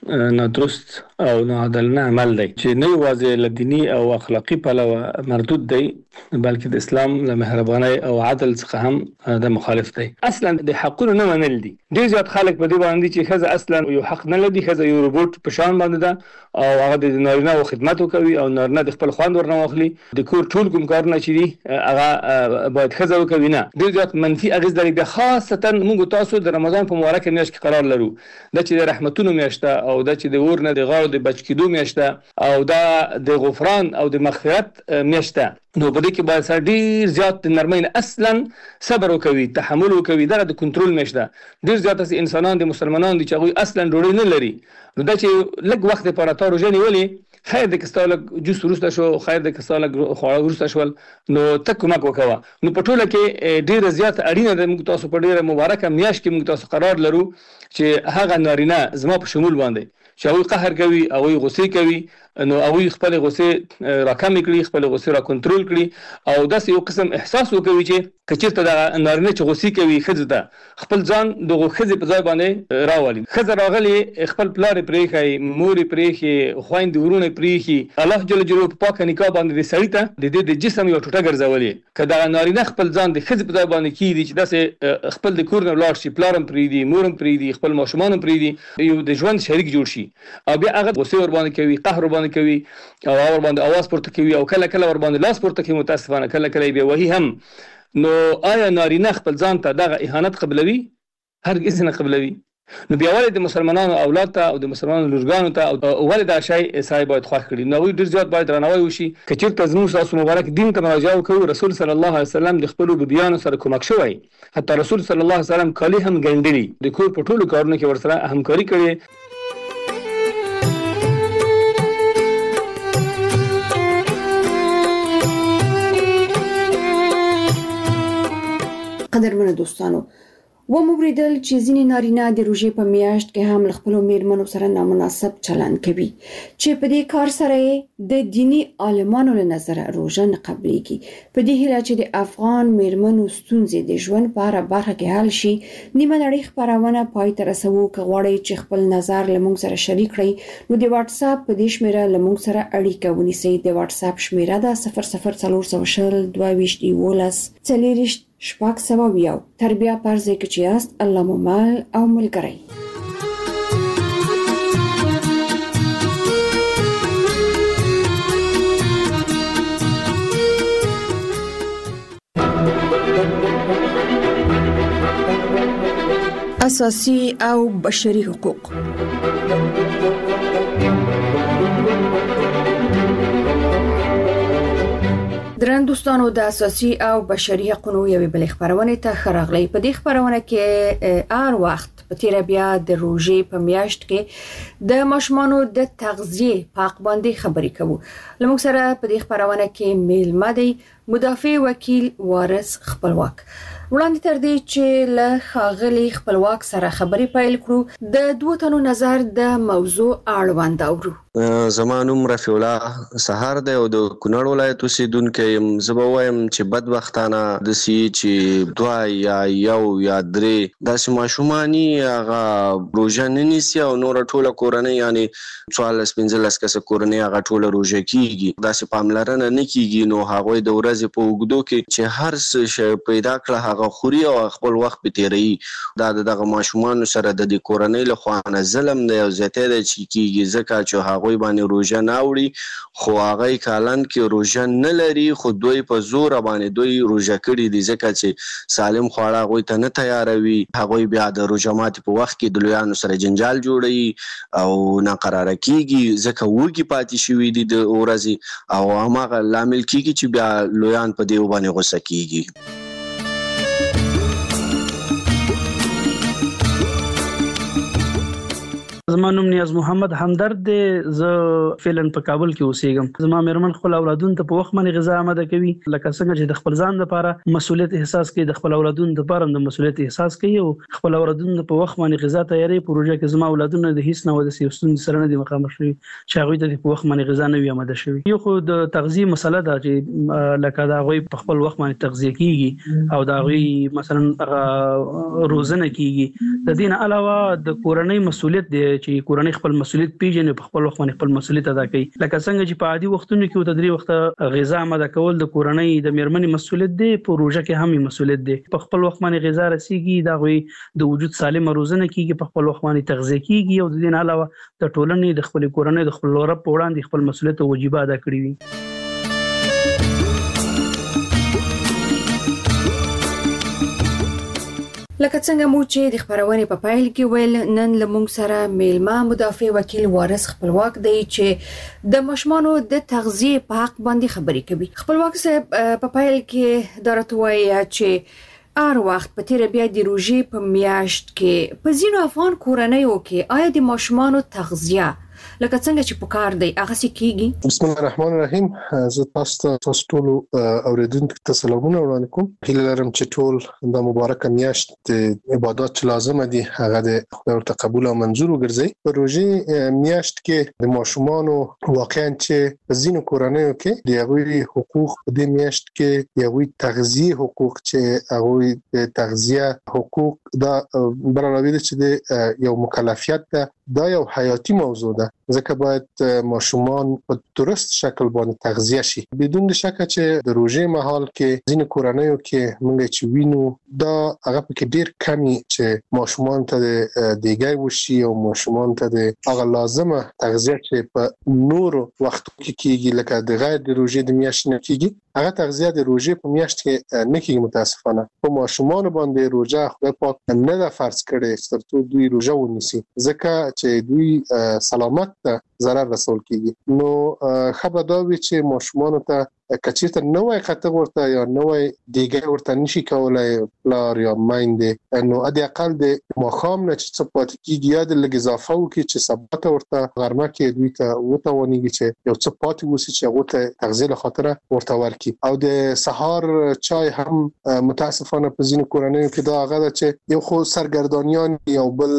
نادرست او ناعادلانه عمل دی چې نه یوازې له دیني او اخلاقی پلوه مردود دی بلکې د اسلام له مهرباني او عدل څخه هم د مخالف دی. اصلا د حقونو نه منل دي. ډیر زیات خلک په دې باندې چې ښځه اصلا یو حق نه لري، ښځه یو روبوټ په شان باندې ده او هغه د نارینه او خدمت کوي او نارینه د خپل خواند ورنه واخلي، د کور ټول کوم کارونه چې دي هغه باید ښځه وکوي. نه، ډیر زیات منفي اغیز لري. بیا خاصتا موږ تاسو د رمضان په مبارک میاشت کې قرار لرو، د چې د رحمتونو میاشت او د چې د اور نه د غاړو د بچ کېدو میاشت او دا د غفران او د مغفرت میاشت. نو په دې کې باید سره ډیر زیات د نرمۍ اصلا صبر وکوي، تحمل وکوي. دا د کنټرول میاشت ده. ډیر زیات انسانان د مسلمانانو دي چې هغه اصلا ډوډۍ نه لري، نو دا چې لږ وخت لپاره تا روزه نیولې، خیر د کستاله جوس ورسته شو، خیر د کستاله خواړه ورسته شول، نو تک کومک وکوه. نو په ټوله کې ډیر زیات اړینه ده موږ تاسو په ډیره مبارکه میاشت کې موږ تاسو قرار لرو چې هغه نارینه زما په شمول باندې چې هغه قهر کوي او غصې کوي، نو هغه خپل غصې راکم کړي، خپل غصې را کنټرول کړي او داسې یو قسم احساس وکوي چې کچیرته د نارینه چې غصې کوي ښځه ته خپل ځان د ښځې په ځای باندې راولي. ښځه راغلي خپل پلار پرېښی، مور پرېښي، خویندې ورونه پرېښي، الله جل جلاله په پاکه نکاح باندې د سړي ته د جسم یو ټوټه ګرځولې. که دغه نارینه خپل ځان د ښځې په ځای باندې کیږي چې داسې خپل د کور نه ولاړ شي، پلار هم پرېږدي، مور هم پرېږدي، خپل ماشومان هم پرېږدي، یو د ژوند شریک جوړ شي او بیا هغه غصې ورباندې کوي، قهر ورباندې کوي او ور باندې आवाज پورته کوي او کله کله ور باندې لاس پورته کوي، متاسفانه کله کله به وਹੀ هم. نو آیا نارینه خپل ځان ته دغه اهانت قبلوي؟ هرگز نه قبلوي. نو بیا ولې د مسلمانانو اولاد ته او د مسلمانانو لورګانو ته او ولې دا شی سای باید خوښ کړي؟ نو ډیر زیات باید رانوي وشي. کچېرته زموږ تاسو مبارک دین ته مراجعه وکړو، رسول صلی الله علیه وسلم د خپل بیان سره کومک شوی، حتی رسول صلی الله علیه وسلم کلی هم ګنډلی، د کور په ټولو کارونو کې ورسره همکاري کړې. قدرمنو دوستانو، و مبریدل چې ځینې نارینه د روژې په میاشت کې هم له خپلو میرمنو سره نامناسب چلند کوي چې په دې کار سره د دینی عالمانو له نظره روژه نه قبليږي. په دې هیله چې د افغان میرمنو ستونزې د ژوند په هره برخه کې حل شي، نیمه نړۍ خبرونه پای ته رسوو. که غواړئ چې خپل نظر له موږ سره شریک کړئ نو د واتس اپ په دې شمیره له موږ سره اړیکه ونیسئ. د واتس اپ شمیره ده 004022 12 شپږ سوه ویاو. تر بیا پرځای کې چې یاست، الله مو مل او ملګری. اساسي او بشري حقوق. درن دوستانو، د اساسي او بشري حقوقو یوې بلې خبرونه ته خراغلی. په دې خبرونه کې هر وخت په تیر بیا د روژې په میاشت کې د ماشومانو د تغذیه پاک باندې خبرې کوو. لموږ سره په دې خبرونه کې میلمه دی مدافع وکیل وارث خپلواک. وړاندې تر دې چې له ښاغلي خپلواک سره خبرې پیل کړو، د دوه تنو نظر د موضوع اړوند اورو. زمانوم رفیع الله سهار دی او د کونړ ولایت اوسیدونکی یم. زه به وایم چې بدبختانه داسې چې دوه یا یو یا درې داسې ماشوماني هغه روژه نه نیسي او نوره ټوله کورنۍ یعنې 14-15 کسه کورنۍ هغه ټوله روژه کېږي، داسې پاملرنه نه کېږي. نو هغوی د ورځې په اوږدو کې چې هر څه شی پیدا کړه هغه خوري او خپل وخت په تیروي. دا دغه ماشومانو سره د دې کورنۍ له خوا نه ظلم دی او زیاتی دی چې کېږي، ځکه چې هغوی باندې روژه نه وړي خو هغه کالن کې روژه نه لري، خو دوی په زور باندې دوی روژه کړي دي ځکه چې سالم خواړه هغوی ته نه تیاروي. هغوی بیا د روژه ماتي په وخت کې د لویانو سره جنجال جوړوي او ناقراره کېږي ځکه وږي پاتې شوي دي د ورځې او هماغه لامل کېږي چې بیا لویان په دې باندې غوسه کېږي. زما نوم نیاز محمد همدرد دی. زه فعلا په کابل کې اوسېږم. زما مېرمن خپل اولادونو ته په وخت باندې غذا آماده کوي، لکه څنګه چې د خپل ځان لپاره مسؤلیت احساس کوي، د خپل اولادونو لپاره هم د مسؤلیت احساس کوي او خپل اولادونو په وخت باندې غذا تیاری. پروژه کې زما اولادونو د هیڅ نه ودسي ستونزې سره نه دي مخامخ شوي چې هغوی ته په وخت باندې غذا نه وي آماده شوي. یو خو د تغذیه مسله ده چې لکه د هغوی په خپل وخت باندې تغذیه کېږي او د هغوی مثلا روزنه کېږي. د دې نه علاوه د کورنۍ مسؤلیت دی چې کورنۍ خپل مسولیت پیژني په خپل وخت باندې خپل مسولیت ادا کوي لکه څنګه چې په عادي وختونو کې د 3 وخت غذا آماده کول د کورنۍ د میرمنې مسولیت دی په روزه کې هم مسولیت دی په خپل وخت باندې غذا رسیږي دا غوي د وجود سالم روزنه کیږي په خپل وخت باندې تغذیه کیږي او د دې نه علاوه د ټولنې د خپل کورنۍ د خپل رب په وړاندې خپل مسولیت او واجبات ادا کړی وي لکه څنګه مو چې د خبرونې په پایل کې ویل نن لمونږ سره میلمه مدافع وکیل وارث خپلواک دی چې د مشمانو د تغذیه په حق باندې خبرې کوي خپلواک صاحب په پایل کې درته وایي چې هر وخت په تیر بیا د روزې په میاشت کې په ځینو افغان کورنیو کې آیا د مشمانو تغذیه لکه څنګه چې پکار دی هغه څه کیږي بسم الله الرحمن الرحیم زه تاسو ټول اوریدونکو ته سلامونه وړاندې کوم هیله لرم چې ټول د مبارکه میاشت د عبادت چې لازم دي هغه د خدای ورته قبول او منظور وګرځي په روزي میاشت کې د ماشومانو واقعا چې په ځینو کورنیو کې د هغوی حقوق په دې میاشت کې د هغوی تغذیه حقوق چې هغوی د تغذیه حقوق دا برابروي چې د یو مکلفیت ده دا یو حیاتي موضوع ده ځکه باید ماشومان په درست شکل باندې تغذیه شي بدون شک چې د روزي مهال کې ځینې کورنیو کې موږ چې وینو دا هغه پکې ډیر کمی چې ماشومان ته د دیګای وشي او ماشومان ته د هغه لازمه تغذیه چې په نور وختو کې کیږي لکه د غیر د روزي د میاشتې نه کیږي هغه تغذیه د روزي په میاشت کې نه کیږي متاسفانه په ماشومان باندې روزه خدای پاک نه دا فرض کړي ترڅو دوی روزه ونیسي ځکه چې دوی سلامت ته ضرر رسول کیږي نو خبرداري چې ماشومان ته کچېته نوې خطر ورته یا نوې دیګه ورته نشي کولای لار یا مایند نو ادي اقل د مخام نه چې څه پات کیږي یا د لګ اضافه وکړي چې سبت ورته غرمه کې دوی ته وته ونیږي چې یو څه پات وسی چې هغه ته تغذیه خاطره ورته ورکي او د سحر چای هم متاسفانه په ځینو کورنیو کې دا هغه چې یو خو سرګردانیان یو بل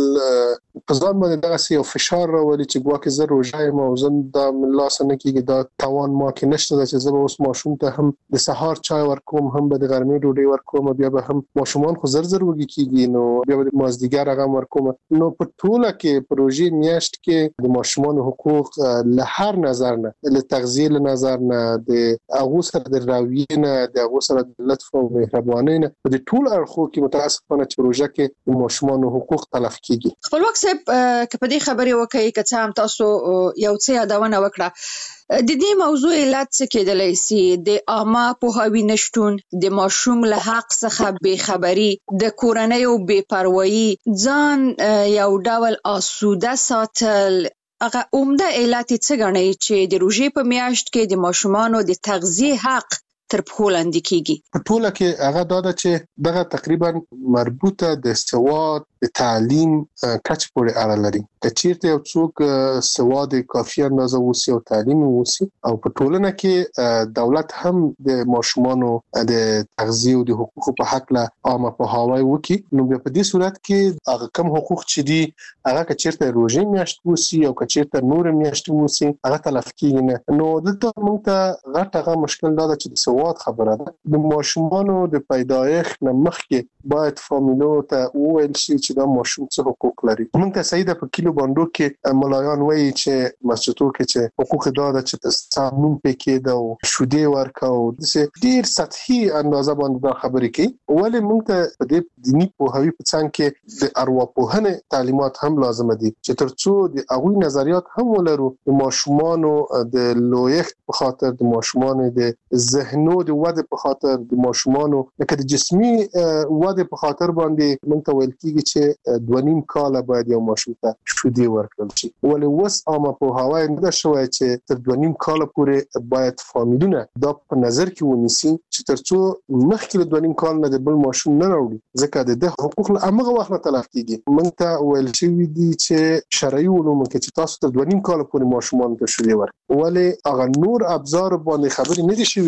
پزان باندې دغه یو فشار راولي چې ګواکې زه روزه ما وزن دا الله سره کېږي دا توان ما کې نشته چې زه ماشوم ته هم د سحر چای ورکوم هم به د غرمې ډوډۍ ورکوم بیا به هم ماشومان خو زر وږي کیږي نو بیا به د مازدیګر هغه ورکوم نو په ټوله کې پروژې میاشت کې د ماشومان حقوق له هر نظر نه له تغذیه له نظر نه د هغه سره د راویې نه د هغه سره د لطف او مهربانۍ نه د ټول اړخو کې متاسفانه چې پروژه کې د ماشومان حقوق تلف کیږي خپلواک صاحب کپدې خبرې وکړي که څه هم تاسو یو څه یادونه وکړه د دې موضوع علت څه کېدلای شي د عامه پوهاوی نشټون د ماشوم له حق څخه بې خبري د کورنۍ او بې پروايي ځان یو ډول آسوده ساتل هغه عمده علت څه ګڼي چې د روزي په میاشت کې د ماشومانو د تغذیه حق تر پښو لاندې کیږي په ټوله کې هغه دا چې دغه تقریبا مربوطه د سواد د تعلیم کچ پورې اړه لري چې چیرته یو څوک سواد کافي اندازه وسی او تعلیم وسی او په ټولنه کې دولت هم د ماشومانو د تغذیه او د حقوقو په حق له عامه پوهاوی وکي نو په دې صورت کې هغه کم حقوق چې دي هغه چیرته روزي میاشت وسی او چیرته نور میاشت وسی هغه تلف کیږي نه نو دلته موږ ته غټه مشکل دا چې د سواد خبره ده د ماشومانو د پیدایښت نه مخکې باید فامیلو ته وویل شي چې دا ماشوم څه حقوق لري موږ ته سیده په کیلو باندې کې ملایان وایي چې مسجدو کې چې حقوق دا ده چې سامون پکې دا او شودې ورکاو د ډیر سطحي اندازه باندې دا خبرې کوي ولې موږ ته په دې دیني پوهاوی په څنګه کې د ارواپوهنې تعلیمات هم لازم دي چې ترڅو د هغوی نظریات هم ولرو د ماشومانو د لویښت په خاطر د ماشومانو د ذهنو د وده په خاطر د ماشومانو لکه د جسمي وده په خاطر باندې موږ ته ویل کیږي چې 2.5 کال باید یو ماشوم ته شودې ورکړل شي ولې وس عامه پوهاوی نه شوی چې تر 2.5 کال پورې باید فامیلونه دا په نظر کې ونیسي چې ترڅو مخکې له 2.5 کال نه د بل ماشوم نه راوړي ځکه د حقوق له هغه وخت نه تلف کیږي موږ ته ویل شوی دي چې شرعي علوم کې چې تاسو تر 2.5 کال پورې ماشومان ته شودې ورکړئ ولې هغه نور ابزار باندې خبرې نه دي شوی چې څنګه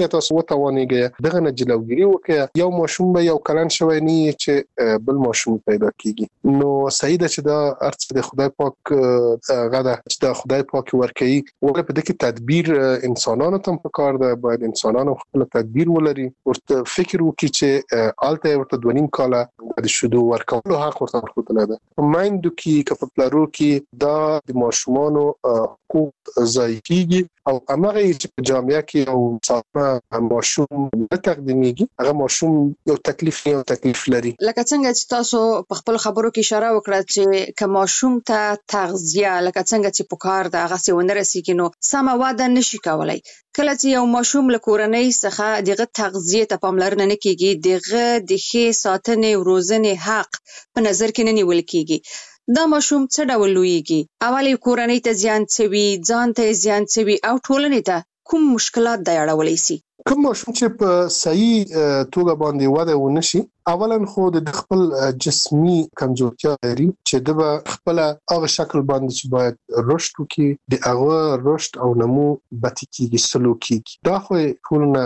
کچېرته تاسو وتوانیږئ دغه نه جلوګیری وکړئ یو ماشوم به یو کلن شوی نه چې بل ماشوم پیدا کیږي نو صحیح ده چې دا ارڅ د خدای پاک غدا چې د خدای پاک ورکي ولې په دغه تدبیر انسانانو ته په کار ده باید انسانانو خپل تدبیر ولري ورته فکر وکړي چې آلته ورته 2.5 کاله د شودو ورکولو حق ورته ورکړل ده مایندو کې کپلارو کې دا د ماشومانو حقوق ځای کیږي او هغه چې په جامعه کې او صاحب ماشوم د تقدیميږي هغه ماشوم یو تکلیف لري لکه څنګه چې تاسو په خپل خبرو کې اشاره وکړه چې که ماشوم ته تغذیه لکه څنګه چې پکار ده هغه څه ونه رسیږي نو سم واده نشي کولای کله چې یو ماشوم له کورنۍ څخه دغه تغذیه ته پاملرنه نه کیږي دغه د ښې ساتنې او روزنې حق په نظر کې نه نیول کیږي دا ماشوم څه ډول لویږي اولی کورنۍ ته زیان څوي ځان ته زیان څوي او ټولنې ته کوم مشکلات د اړولې سي کوم ماشوم چې په صحیح توګه باندې وده ونشي اولا خو د خپل جسمي کمزورتیا لري چې د خپل هغه شکل باندې چې باید رشد وکړي د هغه رشد او نمو بتیږي سلوکي دا خو ټولنه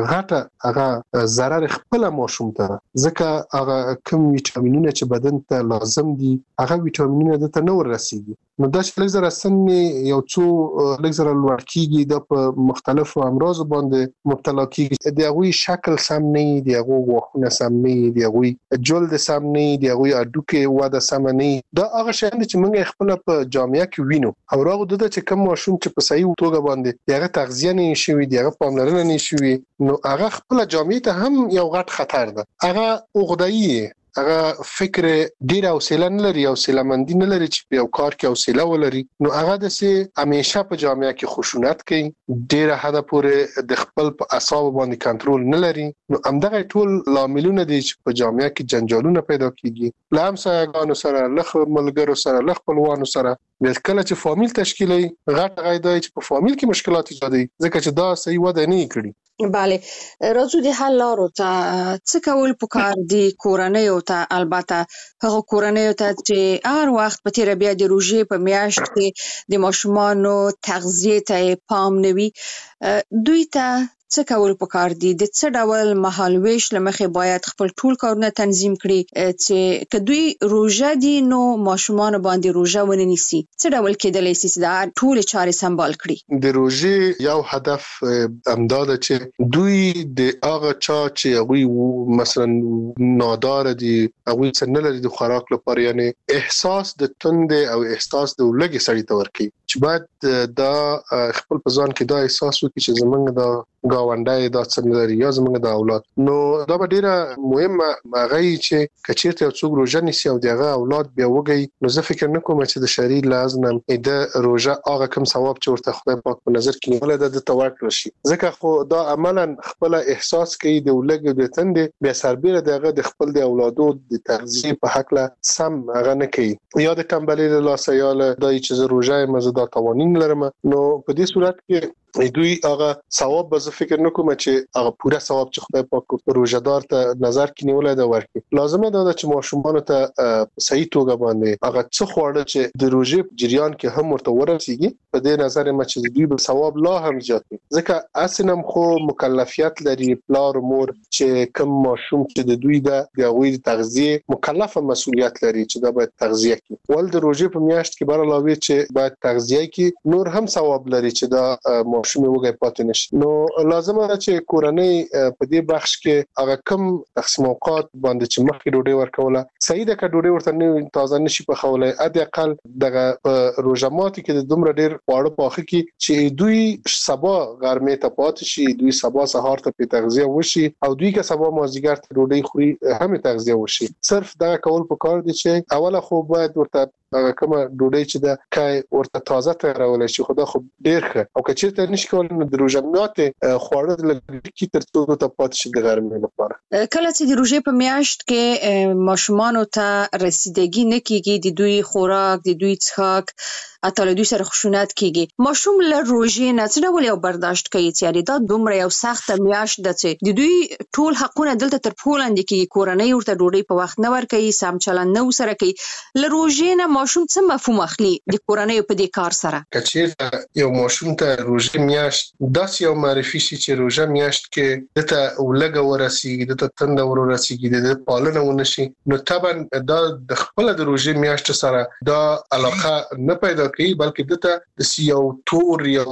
غټه هغه ضرر خپل ماشوم ته ځکه هغه کوم ویټامینونه چې بدن ته لازم دي هغه ویټامینونه د ته نه ورسیږي نو دا چې لږ زره سن یو څو لږ زره لوړ کیږي د مختلفو امراض باندې مبتلا کیږي د هغه شکل سم نه دی هغه غوښونه سم نه دی هغه جلد سم نه دی هغه اډوکه واده سم نه دا هغه شی چې موږ خپل په جامعه کې وینو او راغو د چې کوم ماشوم چې په صحیح توګه باندې هغه تغذیه نه شي دی هغه پاملرنه نه شي نو هغه خپل جامعه ته هم یو غټ خطر ده هغه اوغدایي هغه فکر ډیر حوصله نه لري او سلامندی نه لري چې په کار کې حوصله ولري نو هغه د سه همیشه په جامعه کې خشونت کوي ډیر حدا پورې د خپل په اعصاب باندې کنټرول نه لري نو همدغه ټول لاملونه دي چې په جامعه کې جنجالونه پیدا کیږي لام سایګانو سره لخ ملګرو سره لخ خپلوانو سره د کله چې فامیل تشکیلي غټ غیدای چې په فامیل کې مشکلات ایجادي ځکه چې دا صحیح وده نه کړي بله راځو د حل لارو ته څه کول پکار دي کورنۍ او ته البته هغه کورنۍ ته چې هر وخت په تیر بیا د روژې په میاشت کې د ماشومانو تغذیه ته پام نوي دوی ته څه کول پکار دي د څه ډول مهالويش لمخې باید خپل ټول کارونه تنظیم کړي چې کدوې روژه دي نو ماشومان باندې روژه ونه نیسي څه ډول کېدلی شي چې دا ټول چارې سمبال کړي د روژې یو هدف امداد چې دوی د هغه چا چې هغه مثلا نادار دي هغه څنګه لري د خوراک لپاره یعنی احساس د تند او احساس د لګي سړی تور کی چې باید دا خپل په ځان کې دا احساس وکړي چې زمونږ دا گاونډای دا څنګه لري یا زمونږ د اولاد نو دا به ډیره مهمه غي چې کچیرته یو څوک روزه نیسي او دغه اولاد بیا وګي نو زه فکر نه کوم چې د شری لازم د روزه هغه کوم ثواب چې ورته خدای پاک په نظر کې نیول د توکل شي ځکه خو دا عملاً خپل احساس کوي د ولګ د تند بیا سربېره دغه د خپل د اولادو د تغذیه په حق له سم هغه نه کوي یا د کمبلې له لاسیاله دای چې روزه مزه توانین لرم نو په دې صورت کې دوی هغه ثواب به فکر نکوم چې هغه پوره ثواب چې خدای پاک روزدار ته نظر کې نیولای دا ورکړي لازمه ده چې ماشومان ته صحیح توګه باندې هغه څه خوړل چې د روزې جریان کې هم ورته ورسیږي په دې نظر ما چې دوی به ثواب لا هم زیات ځکه اسنم خو مکلفیت لري پلار مور چې کوم ماشوم چې د دوی د غوي تغذیه مکلفه مسؤلیت لري چې دا باید تغذیه کوي ول د روزې په میاشت کې بار علاوه چې باید تغذیه کوي نور هم ثواب لري چې دا ماشوم وګړي پاتې نشي نو لازمه ده چې کورنۍ په دې بخش کې هغه کم تقسیم اوقات باندې چې مخکې ډوډۍ ورکوله صحیح ده که ډوډۍ ورته نه تازه نشي پخولای ادي اقل دغه روزمات کې د دومره ډیر خواړه پاخه کې چې دوی سبا غرمې ته پاتې شي دوی سبا سهار ته په تغذیه وشي او دوی که سبا مازیګر ته ډوډۍ خوري هم تغذیه وشي صرف دا کول پکار دي چې اوله خو باید ورته هغه کومه ډوډۍ چې دا کای ورته تازه تیارول شي خدا خو ډیر ښه او که چیرته نشي کولای نو د روزمات خوړل لږ تر څو ته پاتې شي د غرمې لپاره کله چې د روزې په میاشت کې ماشومان ته رسیدګي نه کیږي د دوی خوراک د دوی څښاک اته له دوی سره خشونت کیږي ماشوم له روزې نه څه ډول یو برداشت کوي چې دا دومره یو سخت میاشت ده چې د دوی ټول حقونه دلته تر پولاند کې کورنۍ ورته ډوډۍ په وخت نه ورکوي سم چلند نه وسره کوي له روزې نه ماشوم څه مفهوم اخلي د کورنۍ په دې کار سره؟ کچېرته یو ماشوم ته روزه میاشت داس یو معرفي شي چې روزه میاشت کې دته ولګ ورسیږي دته تند ورسیږي د پالنه ونشي نو طبعا دا د خپل د روزه میاشت سره دا علاقه نه پیدا کوي بلکې دته د یو تور یو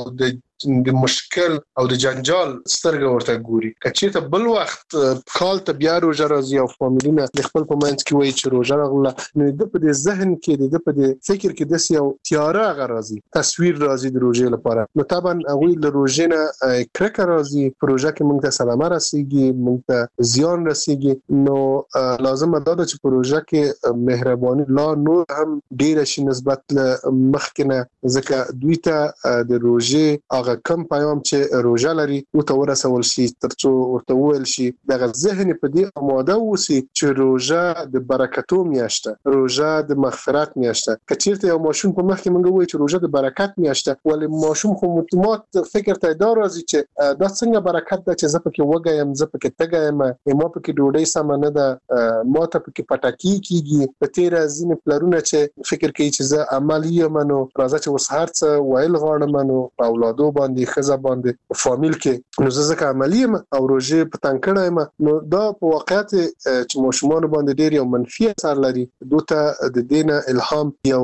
د مشکل او د جنجال سترګه ورته ګوري. کچېرته بل وخت کال ته بیا روزه راځي او فامیلینا د خپل په منځ کې وایي چې روزه راغله نو د په دې ذهن کې د په دې فکر کې د یو تیاره غراځي تصویر راځي د روزه لپاره نو طبعا هغه له روزه نه کرکه راځي پروژه کې موږ ته سلامه رسیږي موږ ته زیان رسیږي نو لازم ده چې پروژه کې مهرباني لا نور هم ډیر شي نسبت له مخکنه ځکه دوی ته د روزه هغه کم پیغام چې روزه لري او ته ورسول شي ترڅو ورته ویل شي دغه ذهن په دې آماده وسی چې روزه د برکتو میاشته روزه د مغفرت میاشته کچېرته یو ماشوم په مخ کې موږ وایو چې روزه د برکت میاشته ولې ماشوم خو متمات فکر ته دا راځي چې دا څنګه برکت ده چې زه پکې وګایم زه پکې تګایم ما پکې ډوډۍ سم نه ده ما ته پکې پټاکی کیږي په تیر ځین پلرونه چې فکر کوي چې زه عملی منو راځي چې وسهار څه ویل غواړم منو اولادو باندې خزه باندې فامیل کې نو زکه عملی او روزه په تنکړه نو دا په واقعیت چې ماشومان باندې ډیر یو منفي اثر لري دوته د دینه الهام یو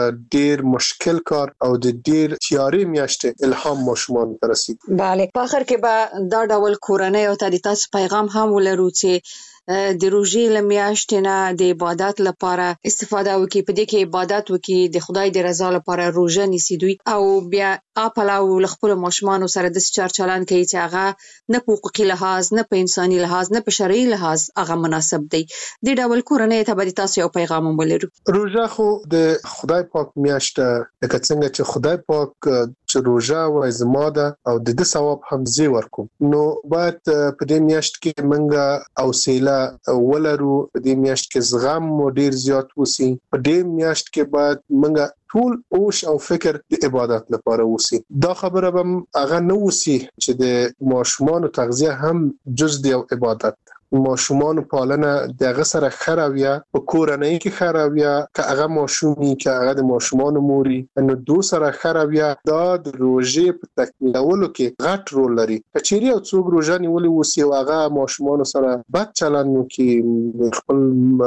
ډیر مشکل کار او د ډیر تیاری میاشته الهام ماشومان ترسي. bale په اخر کې به دا ډول کورنۍ او تاسو پیغام هم ولرو چې د روزي لمیاشتې نه د عبادت لپاره استفاده وکړي په دې کې عبادت وکړي د خدای د رضا لپاره روزه نیسي دوی او بیا خپل او خپل ماشومان سره د چار چلان کوي چې هغه نه په حقوقي لحاظ نه په انساني لحاظ نه په شرعي لحاظ هغه مناسب دی. د ډول کورنۍ ته به تاسو یو پیغام ولرو. روزه خو د خدای پاک میاشت لکه څنګه چې خدای پاک چې روزه وای زما ده او د دې ثواب هم زی ورکوم نو باید په دې میاشت کې منګه او سیلا ولرو په دې میاشت کې زغم مو ډیر زیات وسی په دې میاشت کې باید منګه ټول اوش او فکر د عبادت لپاره وسی دا خبره به هغه نه وسی چې د ماشومان تغذیه هم جز د عبادت ماشومان پالنه دغه سره خراویا په کورنۍ کې خراویا که هغه ماشومي که هغه د ماشومان موري نو دو سره خراویا دا د روزه په تکمیلولو کې غټ رول لري. کچېری او څوک روزه نیولې وسی او هغه ماشومان سره بد چلند وکي خپل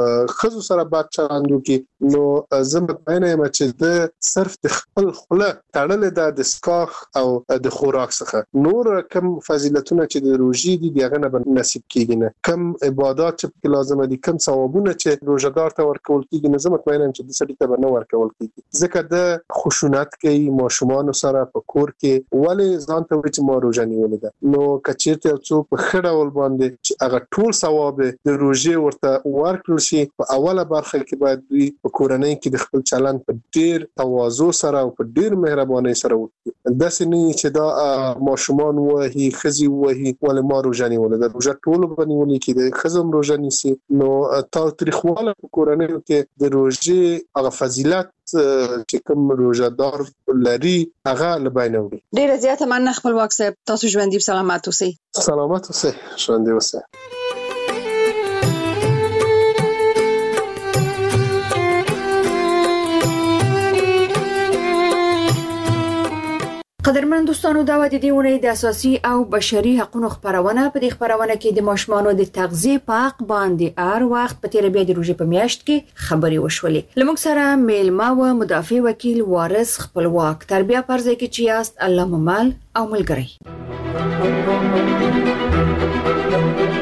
خزو سره بد چلند وکي نو زه مطمئنه یم چې د صرف د خپل خله تړل د سکاخ او د خوراک څخه نور کم فضیلتونه چې د روزي دي دغه نه نصیب کیږي نه کم عبادت چې لازم دي کم ثوابونه چې روزدار ته ورکول کیږي نه زه مطمئنم چې د سړي ته نه ورکول کیږي ځکه د خشونت کوي ماشومان سره په کور کې ولی ځان ته چې ما روزه نیولې ده نو کچېرته څوک په خړه ول باندې چې هغه ټول ثواب د روزه ورته ورکړل شي په اوله برخه کې باید دوی په کورنۍ کې د خپل چلند په ډیر تواضع سره او په ډیر مهرباني سره وکړي داسې نه چې دا ماشومان وهي خزي وهي ول ما روزه نیولې ده روزه ټول باندې کې د خزم روزه نیسي نو تاریخواله په کورنۍ کې د روزه هغه فضیلت چې کوم روزدار لري هغه لباینه وي. ډیره زیاته مننه خپلواک صاحب تاسو ژوندۍ سلامات اوسئ. سلامات اوسئ ژوندۍ اوسئ. قدرمن دوستانو دا و د دې ونې د اساسي او بشري حقوقو خبرونه په دې خبرونه کې د ماشومانو د تغذیه په حق باندې هر وخت په تیر بیا د روزي په میاشت کې خبري وشولې لمک سره میلما و مدافع وکیل وارث خپلواک تربیه پرځای کې چیاست الله ممال او ملګری